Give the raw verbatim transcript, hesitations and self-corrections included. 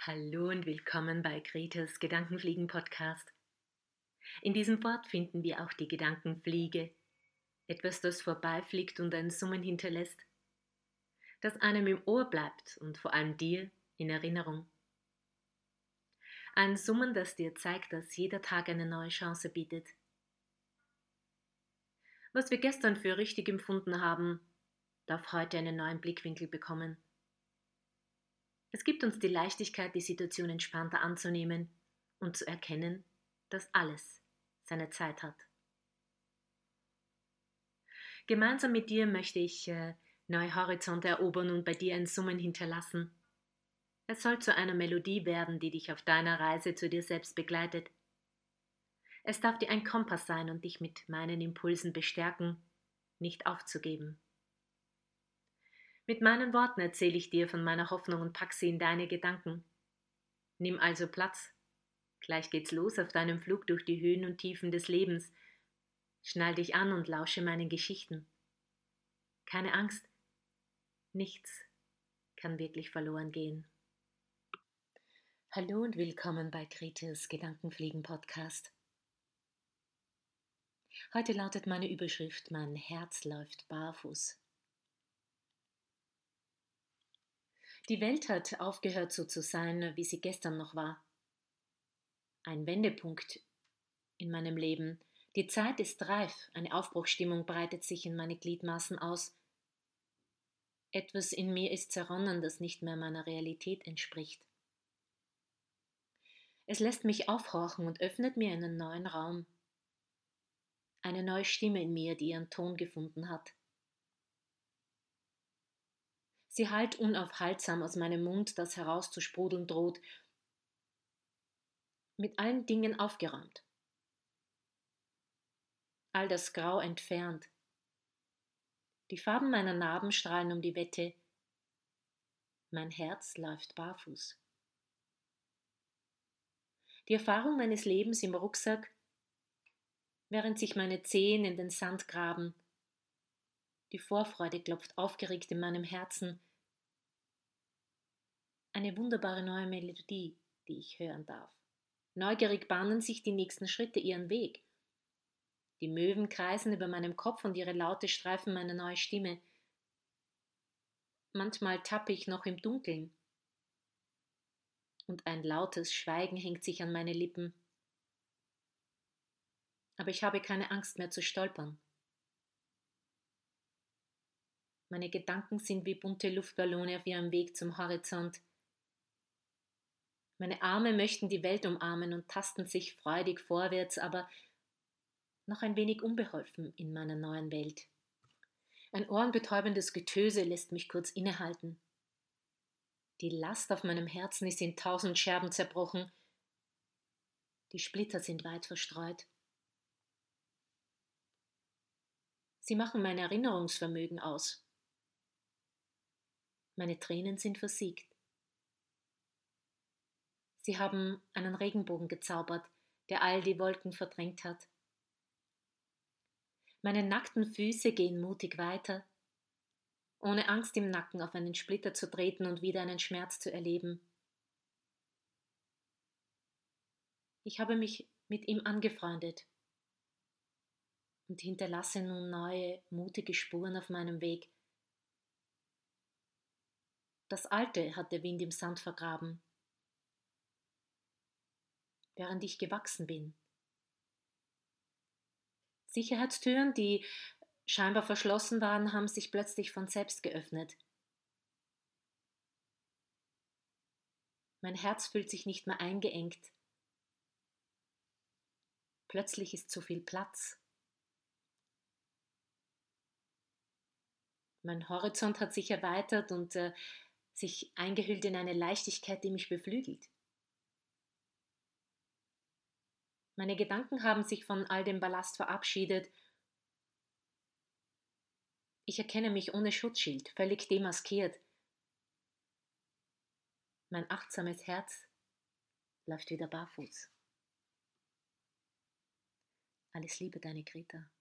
Hallo und willkommen bei Gretes Gedankenfliegen-Podcast. In diesem Wort finden wir auch die Gedankenfliege, etwas, das vorbeifliegt und ein Summen hinterlässt, das einem im Ohr bleibt und vor allem dir in Erinnerung. Ein Summen, das dir zeigt, dass jeder Tag eine neue Chance bietet. Was wir gestern für richtig empfunden haben, darf heute einen neuen Blickwinkel bekommen. Es gibt uns die Leichtigkeit, die Situation entspannter anzunehmen und zu erkennen, dass alles seine Zeit hat. Gemeinsam mit dir möchte ich äh, neue Horizonte erobern und bei dir ein Summen hinterlassen. Es soll zu einer Melodie werden, die dich auf deiner Reise zu dir selbst begleitet. Es darf dir ein Kompass sein und dich mit meinen Impulsen bestärken, nicht aufzugeben. Mit meinen Worten erzähle ich dir von meiner Hoffnung und pack sie in deine Gedanken. Nimm also Platz. Gleich geht's los auf deinem Flug durch die Höhen und Tiefen des Lebens. Schnall dich an und lausche meinen Geschichten. Keine Angst, nichts kann wirklich verloren gehen. Hallo und willkommen bei Gretes Gedankenfliegen-Podcast. Heute lautet meine Überschrift: Mein Herz läuft barfuß. Die Welt hat aufgehört so zu sein, wie sie gestern noch war. Ein Wendepunkt in meinem Leben. Die Zeit ist reif, eine Aufbruchsstimmung breitet sich in meine Gliedmaßen aus. Etwas in mir ist zerronnen, das nicht mehr meiner Realität entspricht. Es lässt mich aufhorchen und öffnet mir einen neuen Raum. Eine neue Stimme in mir, die ihren Ton gefunden hat. Sie hallt unaufhaltsam aus meinem Mund, das herauszusprudeln droht, mit allen Dingen aufgeräumt. All das Grau entfernt. Die Farben meiner Narben strahlen um die Wette. Mein Herz läuft barfuß. Die Erfahrung meines Lebens im Rucksack, während sich meine Zehen in den Sand graben. Die Vorfreude klopft aufgeregt in meinem Herzen. Eine wunderbare neue Melodie, die ich hören darf. Neugierig bahnen sich die nächsten Schritte ihren Weg. Die Möwen kreisen über meinem Kopf und ihre Laute streifen meine neue Stimme. Manchmal tappe ich noch im Dunkeln. Und ein lautes Schweigen hängt sich an meine Lippen. Aber ich habe keine Angst mehr zu stolpern. Meine Gedanken sind wie bunte Luftballone auf ihrem Weg zum Horizont. Meine Arme möchten die Welt umarmen und tasten sich freudig vorwärts, aber noch ein wenig unbeholfen in meiner neuen Welt. Ein ohrenbetäubendes Getöse lässt mich kurz innehalten. Die Last auf meinem Herzen ist in tausend Scherben zerbrochen. Die Splitter sind weit verstreut. Sie machen mein Erinnerungsvermögen aus. Meine Tränen sind versiegt. Sie haben einen Regenbogen gezaubert, der all die Wolken verdrängt hat. Meine nackten Füße gehen mutig weiter, ohne Angst im Nacken auf einen Splitter zu treten und wieder einen Schmerz zu erleben. Ich habe mich mit ihm angefreundet und hinterlasse nun neue, mutige Spuren auf meinem Weg. Das Alte hat der Wind im Sand vergraben, während ich gewachsen bin. Sicherheitstüren, die scheinbar verschlossen waren, haben sich plötzlich von selbst geöffnet. Mein Herz fühlt sich nicht mehr eingeengt. Plötzlich ist zu viel Platz. Mein Horizont hat sich erweitert und äh, sich eingehüllt in eine Leichtigkeit, die mich beflügelt. Meine Gedanken haben sich von all dem Ballast verabschiedet. Ich erkenne mich ohne Schutzschild, völlig demaskiert. Mein achtsames Herz läuft wieder barfuß. Alles Liebe, deine Greta.